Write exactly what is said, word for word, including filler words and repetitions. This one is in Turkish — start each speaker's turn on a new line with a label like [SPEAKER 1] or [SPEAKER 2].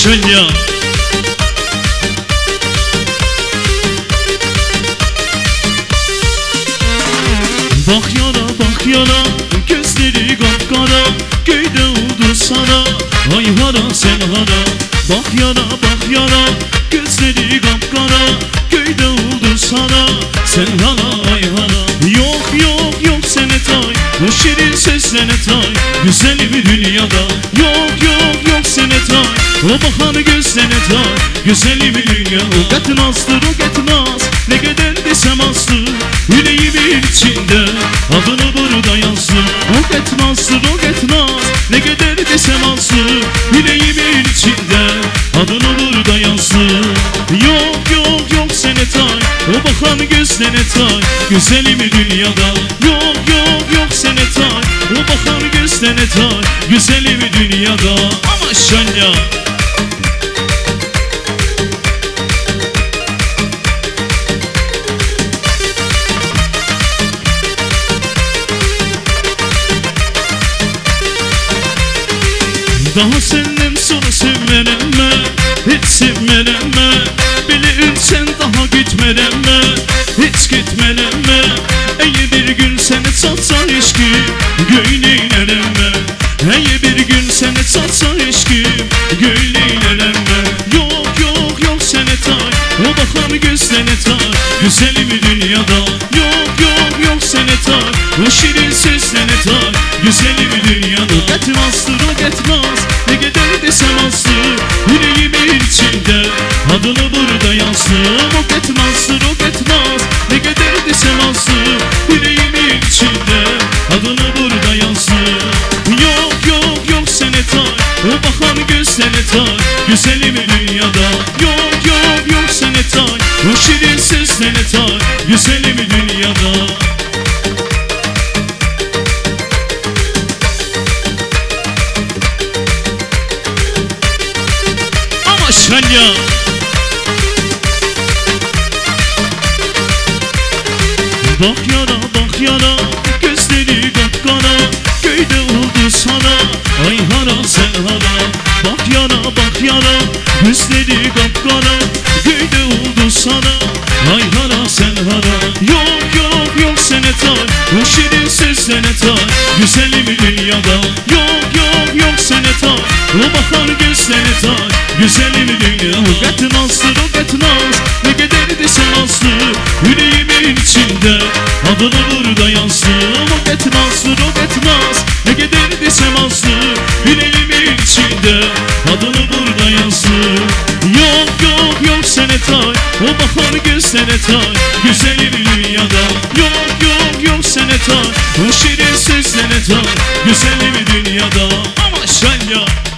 [SPEAKER 1] Maşallah. Bak yana bak yana, gözleri kapkara, köyde oldu sana, ay hara sen hara. Bak yana bak yana, gözleri kapkara, köyde oldu sana, sen hara ay hara. Yok yok yok senetay, o şirin seslerine tay, güzel bir dünyada. Yok yok yok senetay, o bakan gözlerine tay, güzel bir dünya. O getmazdır o getmaz, ne kadar desem azdır, yüreğimin içinde adını burada yazdım. O getmazdır o getmaz, ne kadar desem azdır, yüreğimin içinde adını burada yazdım. Yok yok yok senetay, o bakan gözlerine tay, güzelim dünyada. Yok yok yok senetay, o bakan gözlerine tay, güzelim dünyada. Ama şanya. Daha senden sonra sevmelenme, hiç sevmelenme. Bilirim sen daha gitmelenme, hiç gitmelenme. Eğer bir gün seni satsa eşkim, gönleylelenme. Eğer bir gün seni satsa eşkim, gönleylelenme. Yok yok yok seni tay, o bakan gözlerine tay, güzelim dünyada. Yok yok yok seni tay, o şirin seslerine tay, güzelim dünyada. Getmazdır o getmaz, ne kadar desem azdır, yüreğimin içinde adını burada yazdım. O getmazdır o getmaz, ne kadar desem azdır, yüreğimin içinde adını burada yazdım. Yok yok yok senetay, o bakan gözlerine tay, güzelim dünyada. Yok yok yok senetay, o şirin seslerine tay, güzelim dünyada. Maşallah. Bak yana bak yana, gözleri kapkara, köyde oldu sana, ay hara sen hara. Bak yana bak yana, gözleri kapkara, köyde oldu sana, ay hara sen hara. Yok yok yok senetay, o şirin seslerine tay, güzelim dünyada. Yok yok yok senetay, o bakan gözlerine tay, güzelim dünya. O getmazdır o getmaz, ne kadar desem azdır, yüreğimin içinde adını burada yazdım. O getmazdır o getmaz, ne kadar desem azdır, yüreğimin içinde adını burada yazdım. Yok yok yok senetay, o bakan gözlerine tay, güzelim dünyada. Yok yok yok senetay, o şirin seslerine tay, güzelim dünyada. Ama şanya.